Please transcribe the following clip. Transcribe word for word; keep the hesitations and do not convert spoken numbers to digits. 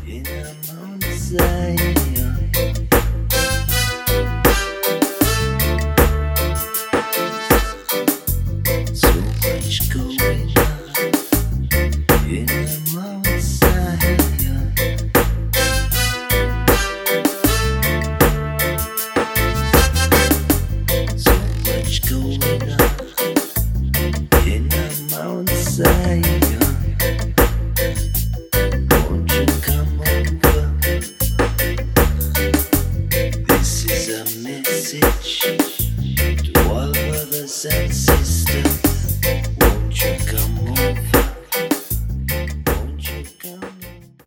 in a Mount Zion. So much going on in a Mount Zion. So much going on in a Mount Zion. Won't you come over? This is a message